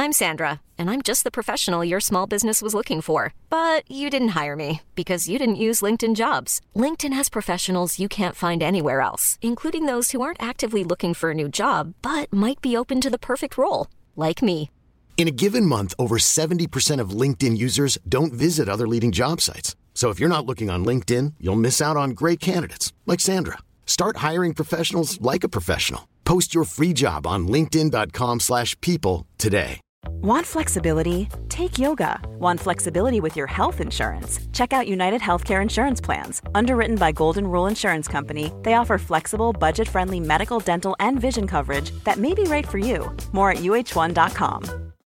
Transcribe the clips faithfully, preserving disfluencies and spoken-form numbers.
I'm Sandra, and I'm just the professional your small business was looking for. But you didn't hire me because you didn't use LinkedIn Jobs. LinkedIn has professionals you can't find anywhere else, including those who aren't actively looking for a new job, but might be open to the perfect role, like me. In a given month, over seventy percent of LinkedIn users don't visit other leading job sites. So if you're not looking on LinkedIn, you'll miss out on great candidates like Sandra. Start hiring professionals like a professional. Post your free job on linkedin.com slash people today. Want flexibility? Take yoga. Want flexibility with your health insurance? Check out United Healthcare Insurance Plans. Underwritten by Golden Rule Insurance Company, they offer flexible, budget-friendly medical, dental, and vision coverage that may be right for you. More at U H one dot com.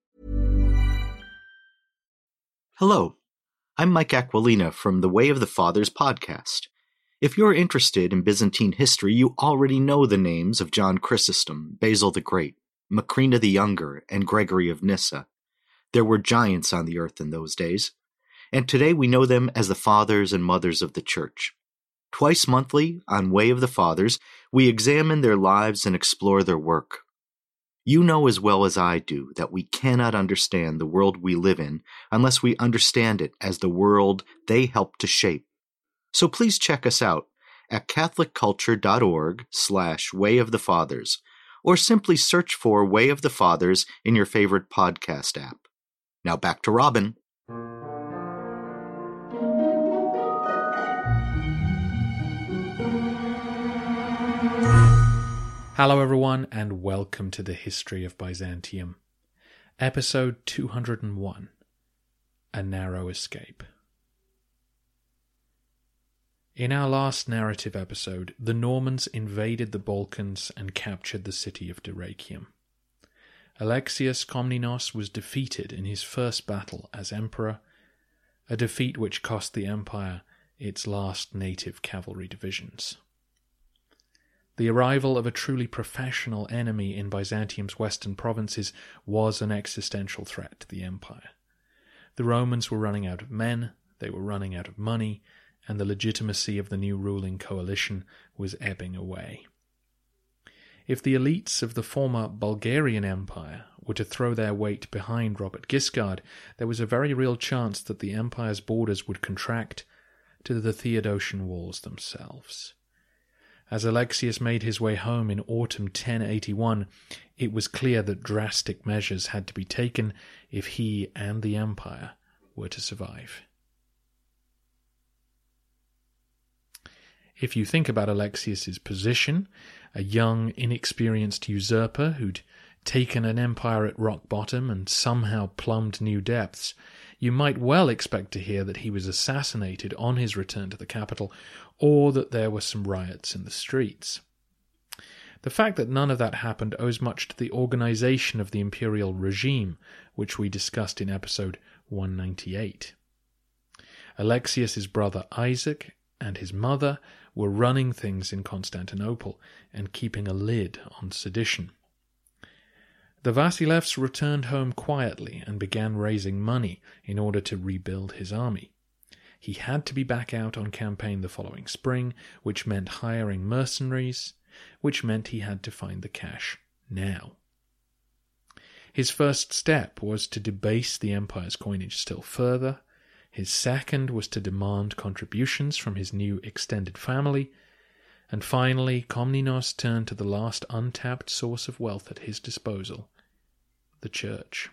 Hello, I'm Mike Aquilina from the Way of the Fathers podcast. If you're interested in Byzantine history, you already know the names of John Chrysostom, Basil the Great, Macrina the Younger, and Gregory of Nyssa. There were giants on the earth in those days, and today we know them as the fathers and mothers of the Church. Twice monthly, on Way of the Fathers, we examine their lives and explore their work. You know as well as I do that we cannot understand the world we live in unless we understand it as the world they helped to shape. So please check us out at catholicculture.org slash Way of the Fathers, or simply search for Way of the Fathers in your favorite podcast app. Now back to Robin. Hello everyone, and welcome to the History of Byzantium. Episode two hundred one, A Narrow Escape. In our last narrative episode, the Normans invaded the Balkans and captured the city of Dyrrhachium. Alexius Komnenos was defeated in his first battle as emperor, a defeat which cost the empire its last native cavalry divisions. The arrival of a truly professional enemy in Byzantium's western provinces was an existential threat to the empire. The Romans were running out of men, they were running out of money, and the legitimacy of the new ruling coalition was ebbing away. If the elites of the former Bulgarian Empire were to throw their weight behind Robert Guiscard, there was a very real chance that the empire's borders would contract to the Theodosian walls themselves. As Alexius made his way home in autumn ten eighty-one, it was clear that drastic measures had to be taken if he and the empire were to survive. If you think about Alexius's position, a young, inexperienced usurper who'd taken an empire at rock bottom and somehow plumbed new depths, you might well expect to hear that he was assassinated on his return to the capital, or that there were some riots in the streets. The fact that none of that happened owes much to the organization of the imperial regime, which we discussed in episode one ninety-eight. Alexius's brother Isaac and his mother were running things in Constantinople and keeping a lid on sedition. The Vasilevs returned home quietly and began raising money in order to rebuild his army. He had to be back out on campaign the following spring, which meant hiring mercenaries, which meant he had to find the cash now. His first step was to debase the empire's coinage still further. His second was to demand contributions from his new extended family. And finally, Komnenos turned to the last untapped source of wealth at his disposal, the church.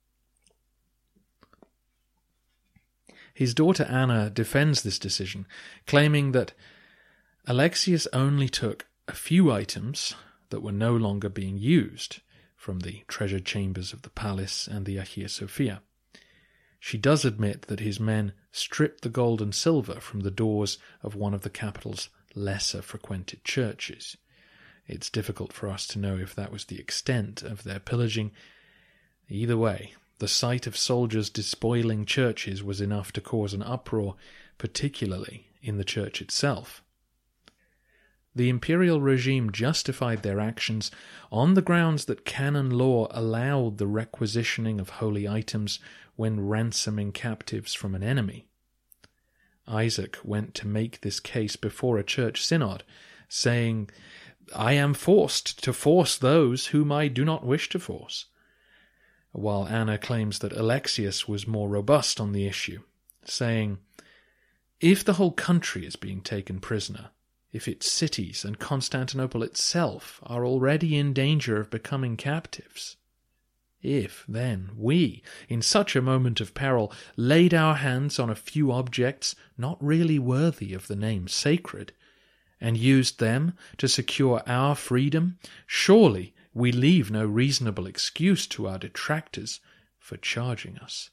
His daughter Anna defends this decision, claiming that Alexius only took a few items that were no longer being used from the treasure chambers of the palace and the Hagia Sophia. She does admit that his men stripped the gold and silver from the doors of one of the capital's lesser frequented churches. It's difficult for us to know if that was the extent of their pillaging. Either way, the sight of soldiers despoiling churches was enough to cause an uproar, particularly in the church itself. The imperial regime justified their actions on the grounds that canon law allowed the requisitioning of holy items when ransoming captives from an enemy. Isaac went to make this case before a church synod, saying, "I am forced to force those whom I do not wish to force." while Anna claims that Alexius was more robust on the issue, saying, "If the whole country is being taken prisoner, if its cities and Constantinople itself are already in danger of becoming captives, if, then, we, in such a moment of peril, laid our hands on a few objects not really worthy of the name sacred, and used them to secure our freedom, surely we leave no reasonable excuse to our detractors for charging us."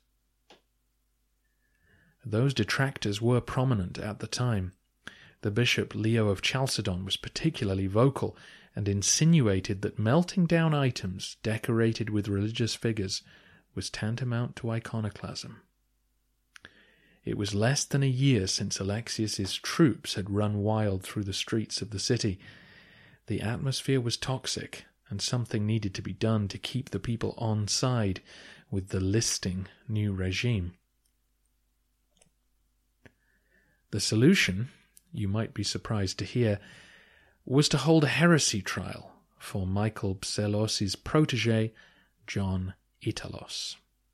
Those detractors were prominent at the time. The Bishop Leo of Chalcedon was particularly vocal and insinuated that melting down items decorated with religious figures was tantamount to iconoclasm. It was less than a year since Alexius's troops had run wild through the streets of the city. The atmosphere was toxic, and something needed to be done to keep the people on side with the listing new regime. The solution, you might be surprised to hear, was to hold a heresy trial for Michael Psellos' protege, John Ittalos.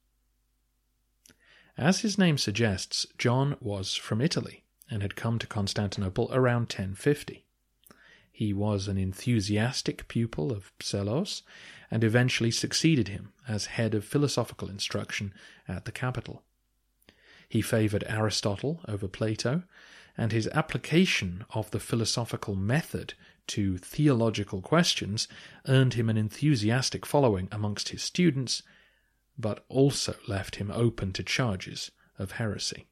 As his name suggests, John was from Italy and had come to Constantinople around ten fifty. He was an enthusiastic pupil of Psellos and eventually succeeded him as head of philosophical instruction at the capital. He favoured Aristotle over Plato, and his application of the philosophical method to theological questions earned him an enthusiastic following amongst his students, but also left him open to charges of heresy.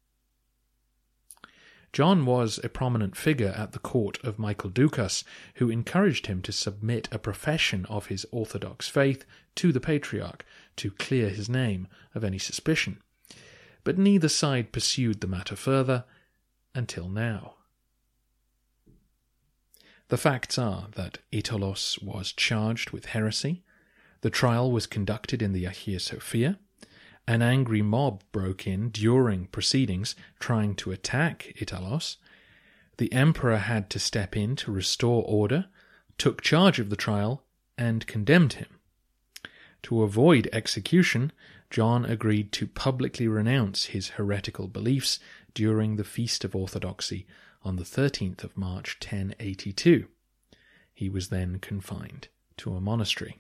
John was a prominent figure at the court of Michael Doukas, who encouraged him to submit a profession of his orthodox faith to the Patriarch to clear his name of any suspicion. But neither side pursued the matter further until now. The facts are that Ittalos was charged with heresy. The trial was conducted in the Hagia Sophia. An angry mob broke in during proceedings, trying to attack Ittalos. The emperor had to step in to restore order, took charge of the trial, and condemned him. To avoid execution, John agreed to publicly renounce his heretical beliefs during the Feast of Orthodoxy on the thirteenth of March, ten eighty-two. He was then confined to a monastery.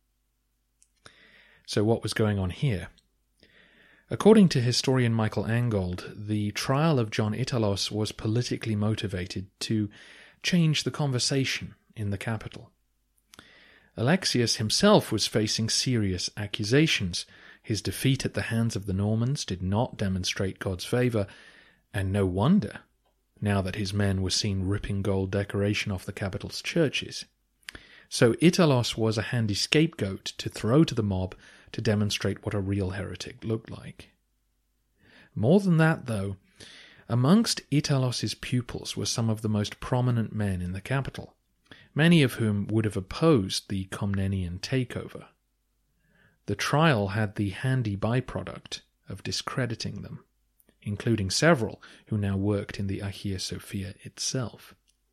So what was going on here? According to historian Michael Angold, the trial of John Ittalos was politically motivated to change the conversation in the capital. Alexius himself was facing serious accusations. His defeat at the hands of the Normans did not demonstrate God's favour, and no wonder, now that his men were seen ripping gold decoration off the capital's churches. So Ittalos was a handy scapegoat to throw to the mob to demonstrate what a real heretic looked like. More than that, though, amongst Ittalos's pupils were some of the most prominent men in the capital, many of whom would have opposed the Komnenian takeover. The trial had the handy byproduct of discrediting them, including several who now worked in the Hagia Sophia itself.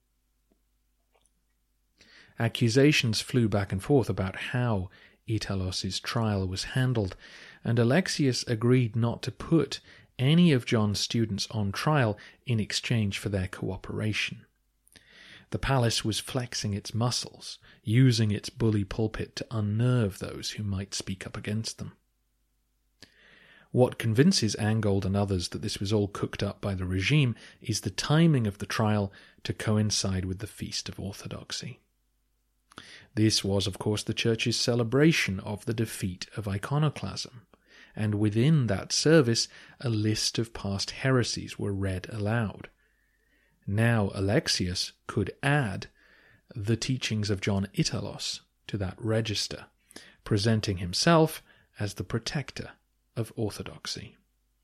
Accusations flew back and forth about how Ittalos's trial was handled, and Alexius agreed not to put any of John's students on trial in exchange for their cooperation. The palace was flexing its muscles, using its bully pulpit to unnerve those who might speak up against them. What convinces Angold and others that this was all cooked up by the regime is the timing of the trial to coincide with the Feast of Orthodoxy. This was, of course, the Church's celebration of the defeat of iconoclasm, and within that service a list of past heresies were read aloud. Now Alexius could add the teachings of John Ittalos to that register, presenting himself as the protector of orthodoxy.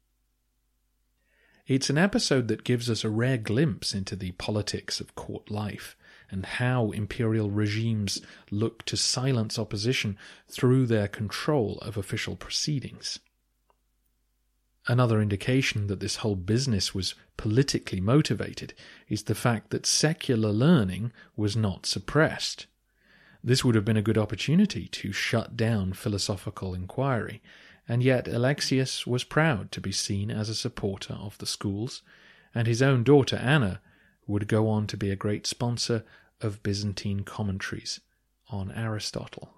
It's an episode that gives us a rare glimpse into the politics of court life and how imperial regimes look to silence opposition through their control of official proceedings. Another indication that this whole business was politically motivated is the fact that secular learning was not suppressed. This would have been a good opportunity to shut down philosophical inquiry, and yet Alexius was proud to be seen as a supporter of the schools, and his own daughter Anna would go on to be a great sponsor of Byzantine commentaries on Aristotle.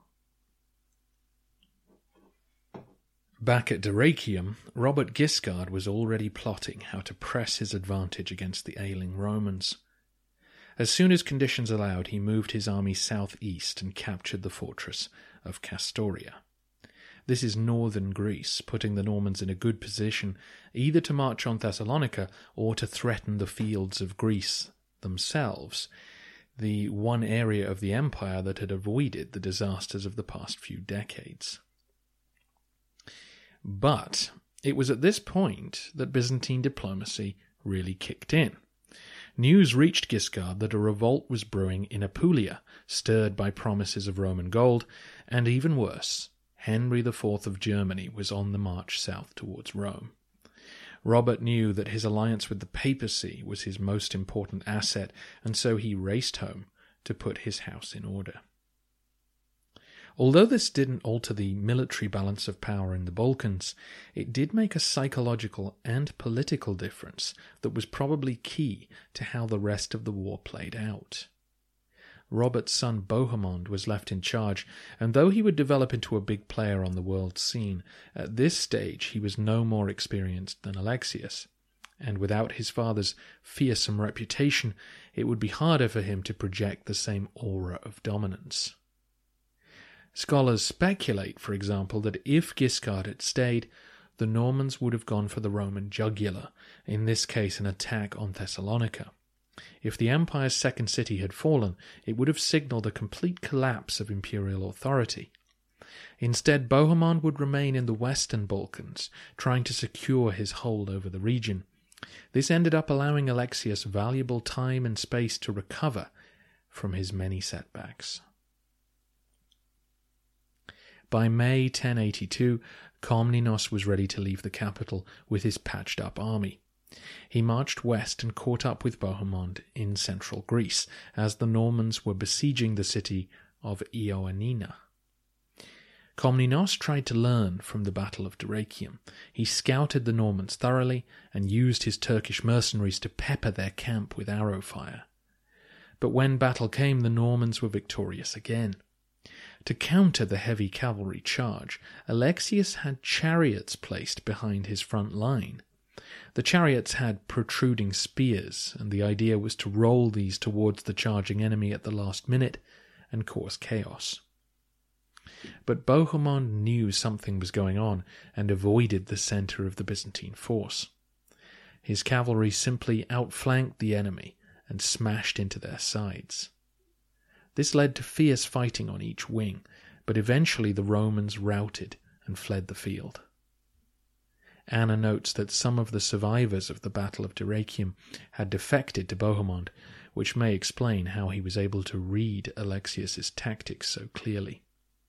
Back at Dyrrhachium, Robert Guiscard was already plotting how to press his advantage against the ailing Romans. As soon as conditions allowed, he moved his army southeast and captured the fortress of Castoria. This is northern Greece, putting the Normans in a good position either to march on Thessalonica or to threaten the fields of Greece themselves, the one area of the empire that had avoided the disasters of the past few decades. But it was at this point that Byzantine diplomacy really kicked in. News reached Guiscard that a revolt was brewing in Apulia, stirred by promises of Roman gold, and even worse, Henry the Fourth of Germany was on the march south towards Rome. Robert knew that his alliance with the papacy was his most important asset, and so he raced home to put his house in order. Although this didn't alter the military balance of power in the Balkans, it did make a psychological and political difference that was probably key to how the rest of the war played out. Robert's son Bohemond was left in charge, and though he would develop into a big player on the world scene, at this stage he was no more experienced than Alexius, and without his father's fearsome reputation, it would be harder for him to project the same aura of dominance. Scholars speculate, for example, that if Guiscard had stayed, the Normans would have gone for the Roman jugular, in this case an attack on Thessalonica. If the empire's second city had fallen, it would have signalled a complete collapse of imperial authority. Instead, Bohemond would remain in the western Balkans, trying to secure his hold over the region. This ended up allowing Alexius valuable time and space to recover from his many setbacks. By May ten eighty-two, Komnenos was ready to leave the capital with his patched-up army. He marched west and caught up with Bohemond in central Greece, as the Normans were besieging the city of Ioannina. Komnenos tried to learn from the Battle of Dyrrhachium. He scouted the Normans thoroughly and used his Turkish mercenaries to pepper their camp with arrow fire. But when battle came, the Normans were victorious again. To counter the heavy cavalry charge, Alexius had chariots placed behind his front line. The chariots had protruding spears, and the idea was to roll these towards the charging enemy at the last minute and cause chaos. But Bohemond knew something was going on and avoided the centre of the Byzantine force. His cavalry simply outflanked the enemy and smashed into their sides. This led to fierce fighting on each wing, but eventually the Romans routed and fled the field. Anna notes that some of the survivors of the Battle of Dyrrhachium had defected to Bohemond, which may explain how he was able to read Alexius's tactics so clearly.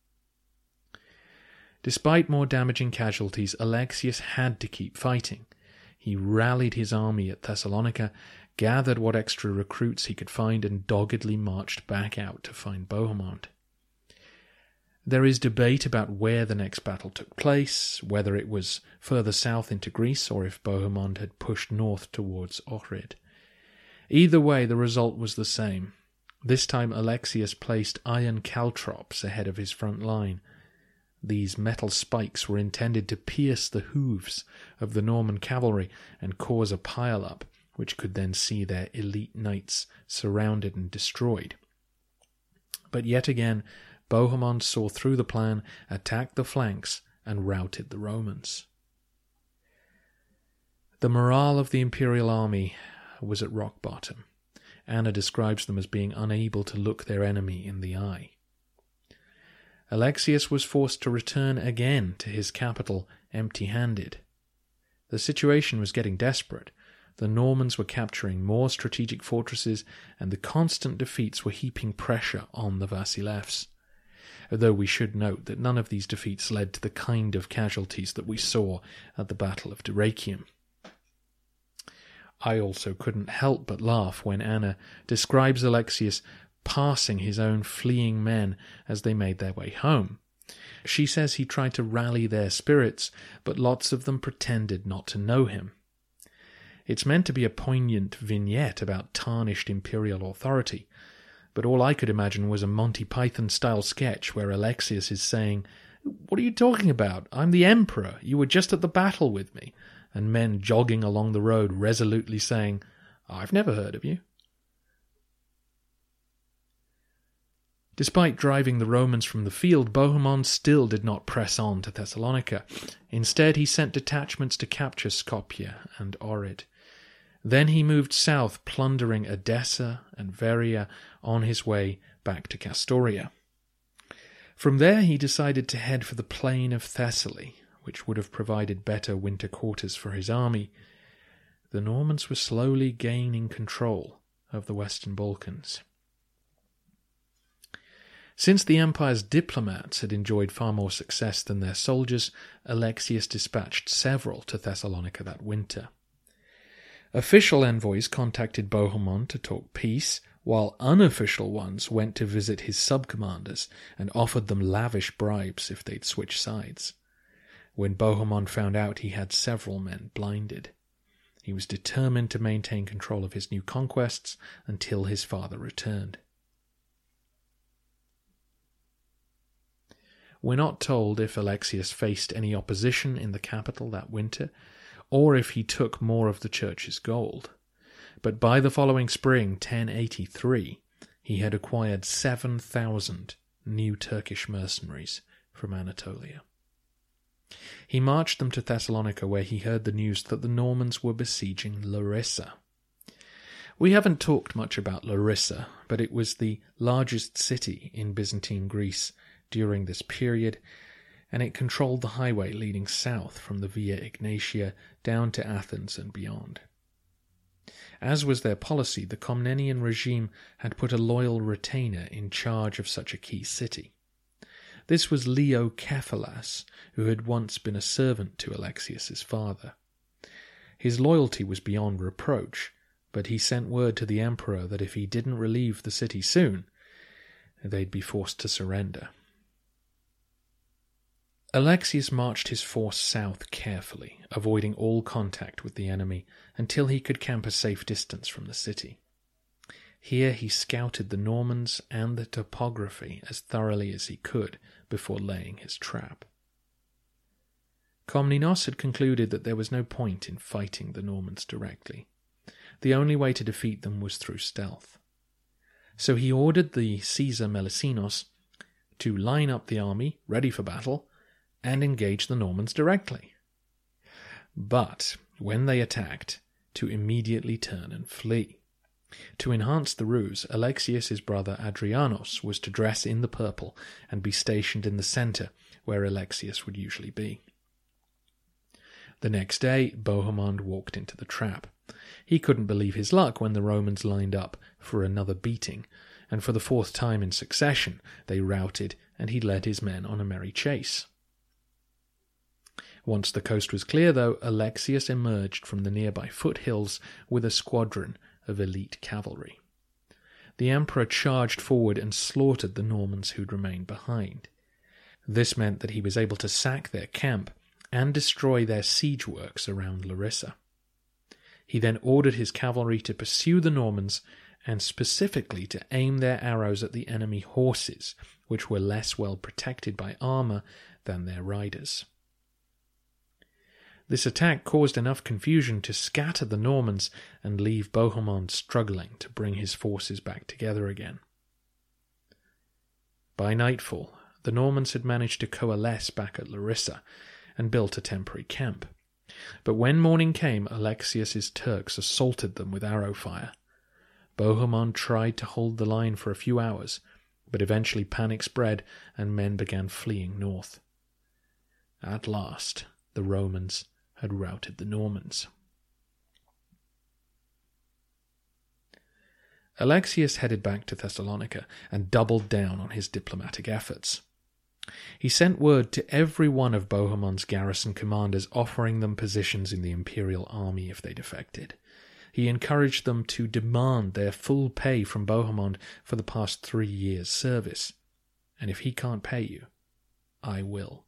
Despite more damaging casualties, Alexius had to keep fighting. He rallied his army at Thessalonica, gathered what extra recruits he could find, and doggedly marched back out to find Bohemond. There is debate about where the next battle took place, whether it was further south into Greece or if Bohemond had pushed north towards Ohrid. Either way, the result was the same. This time Alexius placed iron caltrops ahead of his front line. These metal spikes were intended to pierce the hooves of the Norman cavalry and cause a pile-up, which could then see their elite knights surrounded and destroyed. But yet again, Bohemond saw through the plan, attacked the flanks, and routed the Romans. The morale of the imperial army was at rock bottom. Anna describes them as being unable to look their enemy in the eye. Alexius was forced to return again to his capital empty-handed. The situation was getting desperate. The Normans were capturing more strategic fortresses, and the constant defeats were heaping pressure on the Vasilevs. Though we should note that none of these defeats led to the kind of casualties that we saw at the Battle of Dyrrhachium. I also couldn't help but laugh when Anna describes Alexius passing his own fleeing men as they made their way home. She says he tried to rally their spirits, but lots of them pretended not to know him. It's meant to be a poignant vignette about tarnished imperial authority, but all I could imagine was a Monty Python-style sketch where Alexius is saying, "What are you talking about? I'm the emperor. You were just at the battle with me," and men jogging along the road resolutely saying, "I've never heard of you." Despite driving the Romans from the field, Bohemond still did not press on to Thessalonica. Instead, he sent detachments to capture Skopje and Ohrid. Then he moved south, plundering Edessa and Veria on his way back to Castoria. From there, he decided to head for the plain of Thessaly, which would have provided better winter quarters for his army. The Normans were slowly gaining control of the Western Balkans. Since the empire's diplomats had enjoyed far more success than their soldiers, Alexius dispatched several to Thessalonica that winter. Official envoys contacted Bohemond to talk peace, while unofficial ones went to visit his sub-commanders and offered them lavish bribes if they'd switch sides. When Bohemond found out, he had several men blinded. He was determined to maintain control of his new conquests until his father returned. We're not told if Alexius faced any opposition in the capital that winter, or if he took more of the church's gold. But by the following spring, ten eighty-three, he had acquired seven thousand new Turkish mercenaries from Anatolia. He marched them to Thessalonica, where he heard the news that the Normans were besieging Larissa. We haven't talked much about Larissa, but it was the largest city in Byzantine Greece during this period, and it controlled the highway leading south from the Via Egnatia down to Athens and beyond. As was their policy, the Komnenian regime had put a loyal retainer in charge of such a key city. This was Leo Kephalas, who had once been a servant to Alexius's father. His loyalty was beyond reproach, but he sent word to the emperor that if he didn't relieve the city soon, they'd be forced to surrender. Alexius marched his force south carefully, avoiding all contact with the enemy, until he could camp a safe distance from the city. Here he scouted the Normans and the topography as thoroughly as he could before laying his trap. Komnenos had concluded that there was no point in fighting the Normans directly. The only way to defeat them was through stealth. So he ordered the Caesar Melicinos to line up the army, ready for battle, and engage the Normans directly. But when they attacked, to immediately turn and flee. To enhance the ruse, Alexius's brother Adrianos was to dress in the purple and be stationed in the centre, where Alexius would usually be. The next day, Bohemond walked into the trap. He couldn't believe his luck when the Romans lined up for another beating, and for the fourth time in succession they routed, and he led his men on a merry chase. Once the coast was clear, though, Alexius emerged from the nearby foothills with a squadron of elite cavalry. The emperor charged forward and slaughtered the Normans who'd remained behind. This meant that he was able to sack their camp and destroy their siege works around Larissa. He then ordered his cavalry to pursue the Normans, and specifically to aim their arrows at the enemy horses, which were less well protected by armour than their riders. This attack caused enough confusion to scatter the Normans and leave Bohemond struggling to bring his forces back together again. By nightfall, the Normans had managed to coalesce back at Larissa and built a temporary camp. But when morning came, Alexius's Turks assaulted them with arrow fire. Bohemond tried to hold the line for a few hours, but eventually panic spread and men began fleeing north. At last, the Romans had routed the Normans. Alexius headed back to Thessalonica and doubled down on his diplomatic efforts. He sent word to every one of Bohemond's garrison commanders, offering them positions in the imperial army if they defected. He encouraged them to demand their full pay from Bohemond for the past three years' service. And if he can't pay you, I will.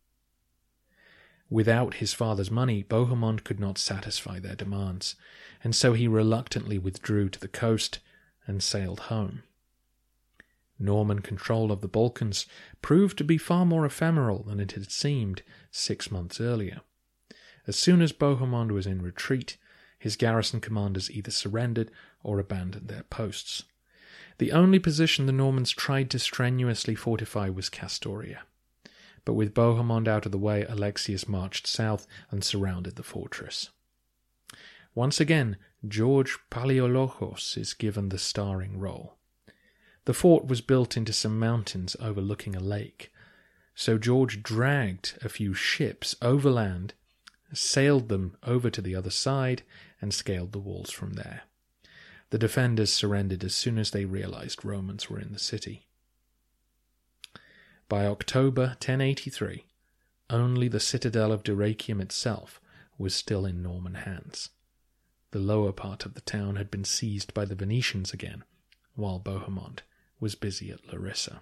Without his father's money, Bohemond could not satisfy their demands, and so he reluctantly withdrew to the coast and sailed home. Norman control of the Balkans proved to be far more ephemeral than it had seemed six months earlier. As soon as Bohemond was in retreat, his garrison commanders either surrendered or abandoned their posts. The only position the Normans tried to strenuously fortify was Castoria. But with Bohemond out of the way, Alexius marched south and surrounded the fortress. Once again, George Palaiologos is given the starring role. The fort was built into some mountains overlooking a lake, so George dragged a few ships overland, sailed them over to the other side, and scaled the walls from there. The defenders surrendered as soon as they realized Romans were in the city. By October ten eighty-three, only the citadel of Dyrrhachium itself was still in Norman hands. The lower part of the town had been seized by the Venetians again, while Bohemond was busy at Larissa.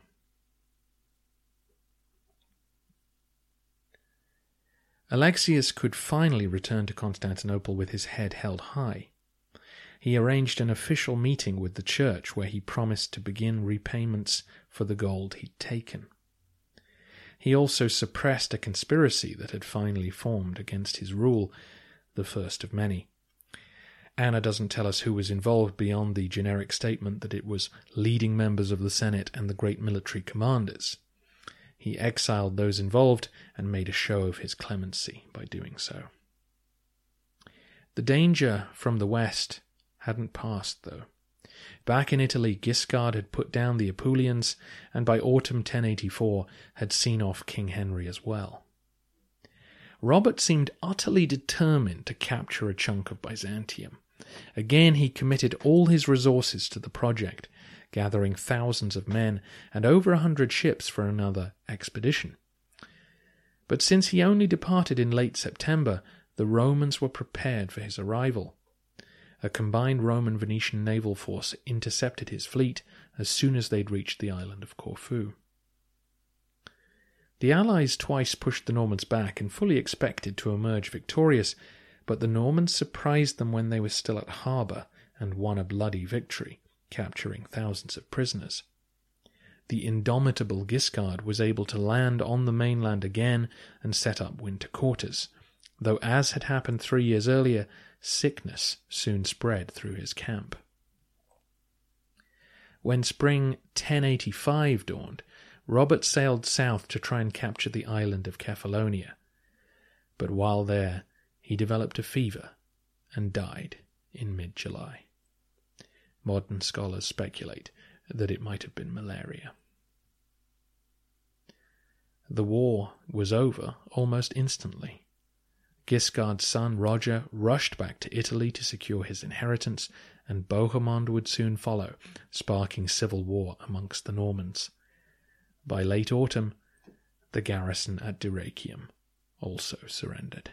Alexius could finally return to Constantinople with his head held high. He arranged an official meeting with the church where he promised to begin repayments for the gold he'd taken. He also suppressed a conspiracy that had finally formed against his rule, the first of many. Anna doesn't tell us who was involved beyond the generic statement that it was leading members of the Senate and the great military commanders. He exiled those involved and made a show of his clemency by doing so. The danger from the west hadn't passed, though. Back in Italy, Guiscard had put down the Apulians, and by autumn ten eighty-four had seen off King Henry as well. Robert seemed utterly determined to capture a chunk of Byzantium. Again, he committed all his resources to the project, gathering thousands of men and over a hundred ships for another expedition. But since he only departed in late September, the Romans were prepared for his arrival. A combined Roman-Venetian naval force intercepted his fleet as soon as they'd reached the island of Corfu. The Allies twice pushed the Normans back and fully expected to emerge victorious, but the Normans surprised them when they were still at harbour and won a bloody victory, capturing thousands of prisoners. The indomitable Guiscard was able to land on the mainland again and set up winter quarters, though as had happened three years earlier, sickness soon spread through his camp. When spring ten eighty-five dawned, Robert sailed south to try and capture the island of Kephallonia. But while there, he developed a fever and died in mid-July. Modern scholars speculate that it might have been malaria. The war was over almost instantly. Guiscard's son Roger rushed back to Italy to secure his inheritance, and Bohemond would soon follow, sparking civil war amongst the Normans. By late autumn, the garrison at Dyrrhachium also surrendered.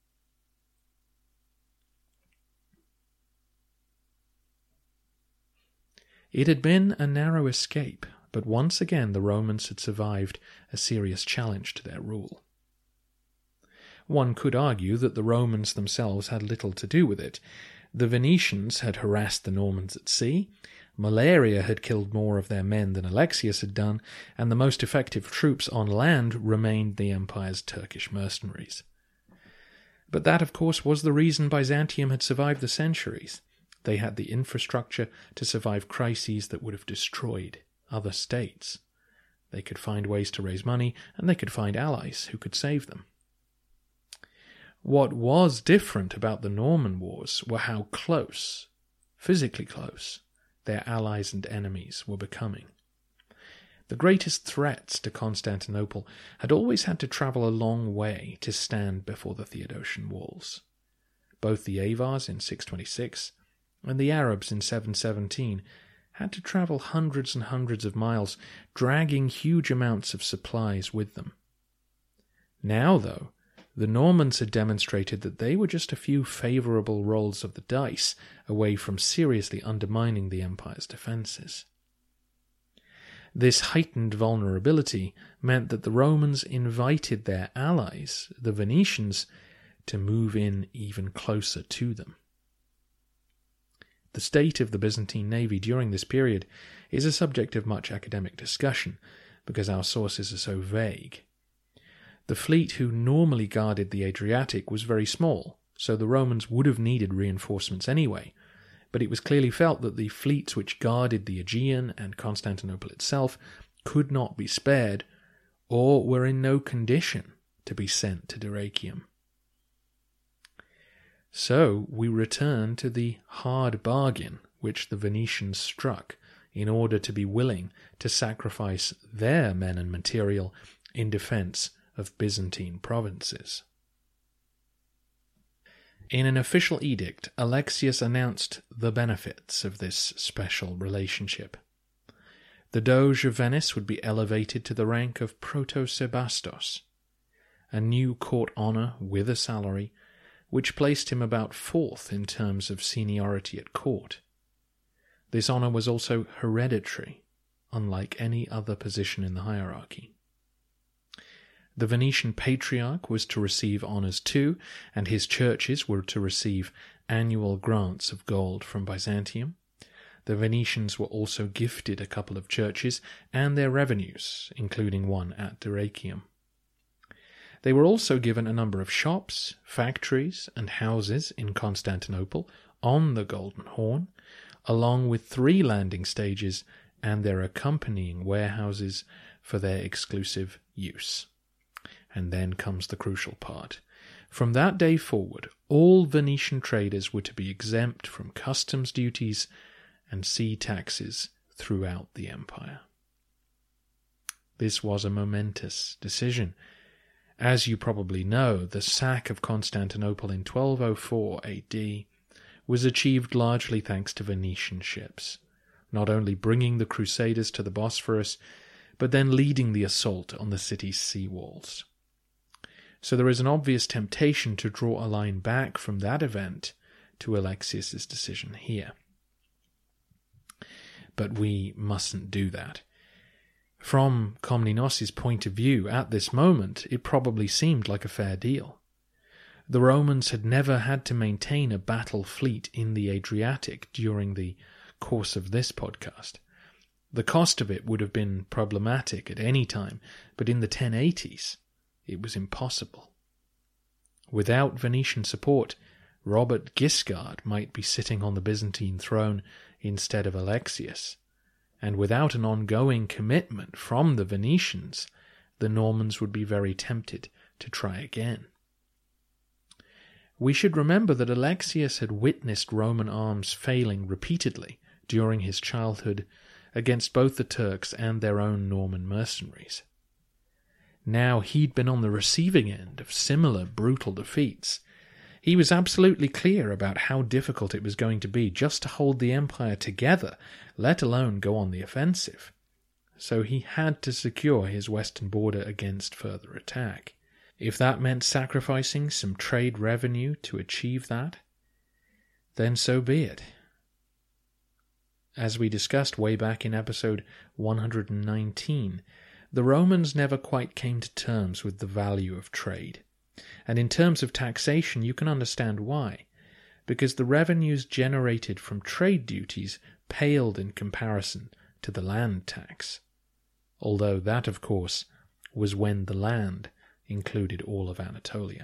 It had been a narrow escape, but once again the Romans had survived a serious challenge to their rule. One could argue that the Romans themselves had little to do with it. The Venetians had harassed the Normans at sea, malaria had killed more of their men than Alexius had done, and the most effective troops on land remained the empire's Turkish mercenaries. But that, of course, was the reason Byzantium had survived the centuries. They had the infrastructure to survive crises that would have destroyed other states. They could find ways to raise money, and they could find allies who could save them. What was different about the Norman Wars were how close, physically close, their allies and enemies were becoming. The greatest threats to Constantinople had always had to travel a long way to stand before the Theodosian walls. Both the Avars in six twenty-six and the Arabs in seven seventeen had to travel hundreds and hundreds of miles, dragging huge amounts of supplies with them. Now, though, The Normans had demonstrated that they were just a few favourable rolls of the dice away from seriously undermining the empire's defences. This heightened vulnerability meant that the Romans invited their allies, the Venetians, to move in even closer to them. The state of the Byzantine navy during this period is a subject of much academic discussion because our sources are so vague. The fleet who normally guarded the Adriatic was very small, so the Romans would have needed reinforcements anyway, but it was clearly felt that the fleets which guarded the Aegean and Constantinople itself could not be spared, or were in no condition to be sent to Dyrrhachium. So we return to the hard bargain which the Venetians struck in order to be willing to sacrifice their men and material in defence of Byzantine provinces. In an official edict, Alexius announced the benefits of this special relationship. The Doge of Venice would be elevated to the rank of protosebastos, a new court honour with a salary, which placed him about fourth in terms of seniority at court. This honour was also hereditary, unlike any other position in the hierarchy. The Venetian Patriarch was to receive honours too, and his churches were to receive annual grants of gold from Byzantium. The Venetians were also gifted a couple of churches and their revenues, including one at Dyrrhachium. They were also given a number of shops, factories, and houses in Constantinople on the Golden Horn, along with three landing stages and their accompanying warehouses for their exclusive use. And then comes the crucial part. From that day forward, all Venetian traders were to be exempt from customs duties and sea taxes throughout the empire. This was a momentous decision. As you probably know, the sack of Constantinople in twelve oh four A D was achieved largely thanks to Venetian ships, not only bringing the Crusaders to the Bosphorus, but then leading the assault on the city's sea walls. So there is an obvious temptation to draw a line back from that event to Alexius's decision here. But we mustn't do that. From Komnenos' point of view, at this moment, it probably seemed like a fair deal. The Romans had never had to maintain a battle fleet in the Adriatic during the course of this podcast. The cost of it would have been problematic at any time, but in the ten eighties, it was impossible. Without Venetian support, Robert Guiscard might be sitting on the Byzantine throne instead of Alexius, and without an ongoing commitment from the Venetians, the Normans would be very tempted to try again. We should remember that Alexius had witnessed Roman arms failing repeatedly during his childhood against both the Turks and their own Norman mercenaries. Now he'd been on the receiving end of similar brutal defeats. He was absolutely clear about how difficult it was going to be just to hold the empire together, let alone go on the offensive. So he had to secure his western border against further attack. If that meant sacrificing some trade revenue to achieve that, then so be it. As we discussed way back in episode one hundred nineteen, the Romans never quite came to terms with the value of trade. And in terms of taxation, you can understand why. Because the revenues generated from trade duties paled in comparison to the land tax. Although that, of course, was when the land included all of Anatolia.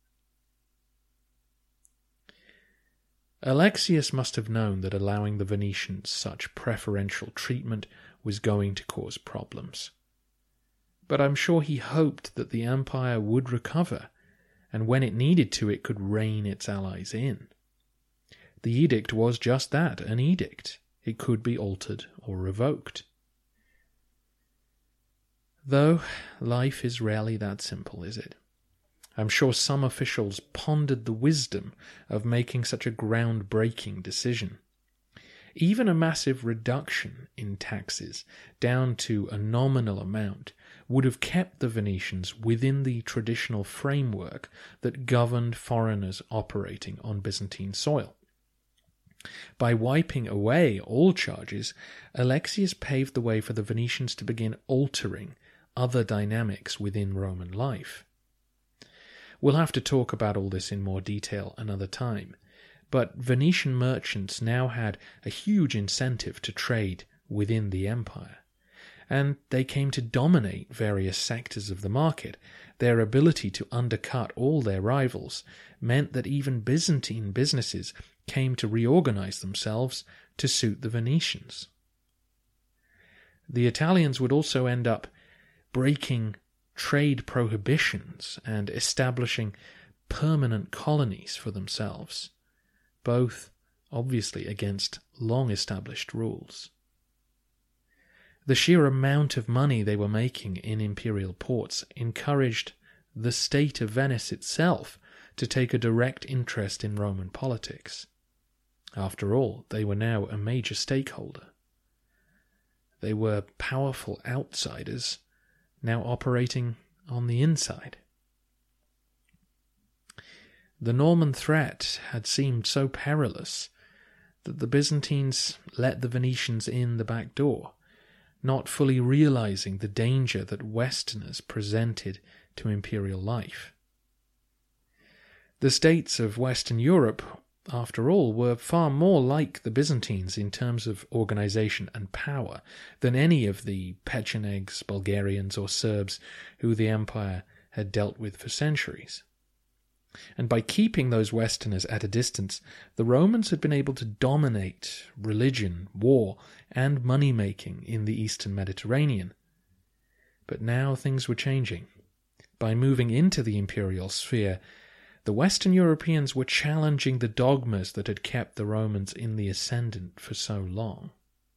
Alexius must have known that allowing the Venetians such preferential treatment was going to cause problems. But I'm sure he hoped that the empire would recover, and when it needed to, it could rein its allies in. The edict was just that, an edict. It could be altered or revoked. Though life is rarely that simple, is it? I'm sure some officials pondered the wisdom of making such a groundbreaking decision. Even a massive reduction in taxes down to a nominal amount would have kept the Venetians within the traditional framework that governed foreigners operating on Byzantine soil. By wiping away all charges, Alexius paved the way for the Venetians to begin altering other dynamics within Roman life. We'll have to talk about all this in more detail another time, but Venetian merchants now had a huge incentive to trade within the empire, and they came to dominate various sectors of the market. Their ability to undercut all their rivals meant that even Byzantine businesses came to reorganize themselves to suit the Venetians. The Italians would also end up breaking trade prohibitions and establishing permanent colonies for themselves, both obviously against long-established rules. The sheer amount of money they were making in imperial ports encouraged the state of Venice itself to take a direct interest in Roman politics. After all, they were now a major stakeholder. They were powerful outsiders, now operating on the inside. The Norman threat had seemed so perilous that the Byzantines let the Venetians in the back door, not fully realizing the danger that Westerners presented to imperial life. The states of Western Europe, after all, were far more like the Byzantines in terms of organization and power than any of the Pechenegs, Bulgarians, or Serbs who the empire had dealt with for centuries. And by keeping those Westerners at a distance, the Romans had been able to dominate religion, war, and money-making in the eastern Mediterranean. But now things were changing. By moving into the imperial sphere, the Western Europeans were challenging the dogmas that had kept the Romans in the ascendant for so long.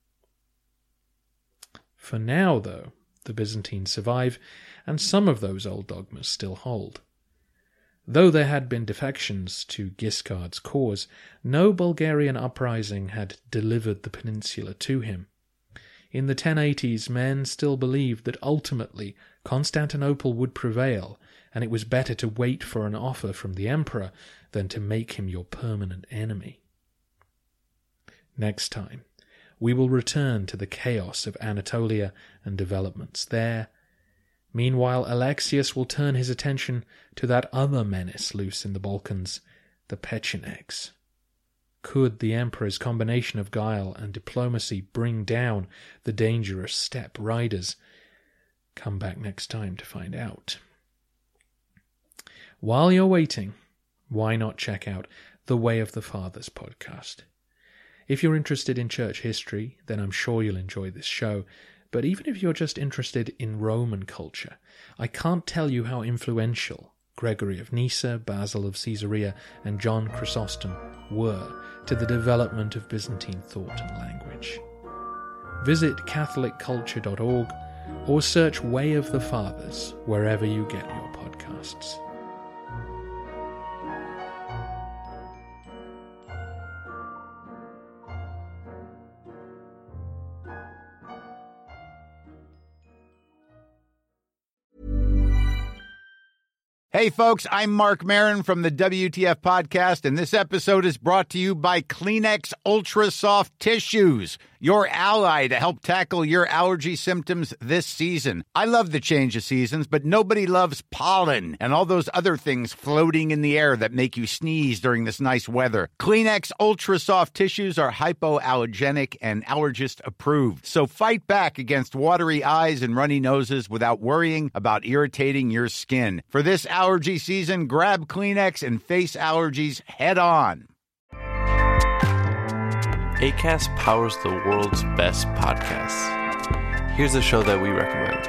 For now, though, the Byzantines survive, and some of those old dogmas still hold. Though there had been defections to Guiscard's cause, no Bulgarian uprising had delivered the peninsula to him. In the ten eighties, men still believed that ultimately Constantinople would prevail, and it was better to wait for an offer from the emperor than to make him your permanent enemy. Next time, we will return to the chaos of Anatolia and developments there. Meanwhile, Alexius will turn his attention to that other menace loose in the Balkans, the Pechenegs. Could the emperor's combination of guile and diplomacy bring down the dangerous steppe riders? Come back next time to find out. While you're waiting, why not check out the Way of the Fathers podcast? If you're interested in church history, then I'm sure you'll enjoy this show. But even if you're just interested in Roman culture, I can't tell you how influential Gregory of Nyssa, Basil of Caesarea, and John Chrysostom were to the development of Byzantine thought and language. Visit catholic culture dot org or search Way of the Fathers wherever you get your podcasts. Hey, folks, I'm Mark Maron from the W T F Podcast, and this episode is brought to you by Kleenex Ultra Soft Tissues, your ally to help tackle your allergy symptoms this season. I love the change of seasons, but nobody loves pollen and all those other things floating in the air that make you sneeze during this nice weather. Kleenex Ultra Soft Tissues are hypoallergenic and allergist approved, so fight back against watery eyes and runny noses without worrying about irritating your skin. For this allergy season, grab Kleenex and face allergies head on. Acast powers the world's best podcasts. Here's a show that we recommend.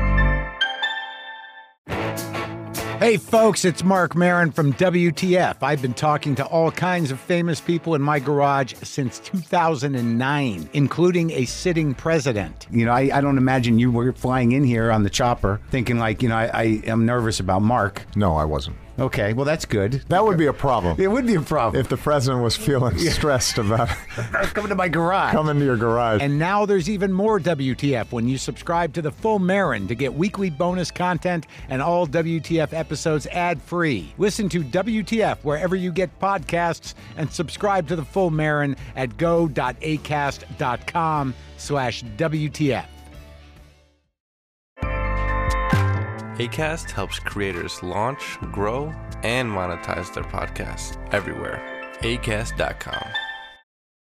Hey folks, it's Mark Maron from W T F. I've been talking to all kinds of famous people in my garage since two thousand nine, including a sitting president. You know, I, I don't imagine you were flying in here on the chopper thinking like, you know, I, I am nervous about Mark. No, I wasn't. Okay, well, that's good. That would be a problem. It would be a problem. If the president was feeling stressed about coming to my garage. Coming to your garage. And now there's even more W T F when you subscribe to The Full Marin to get weekly bonus content and all W T F episodes ad-free. Listen to W T F wherever you get podcasts and subscribe to The Full Marin at go.acast.com slash WTF. Acast helps creators launch, grow, and monetize their podcasts everywhere. acast dot com.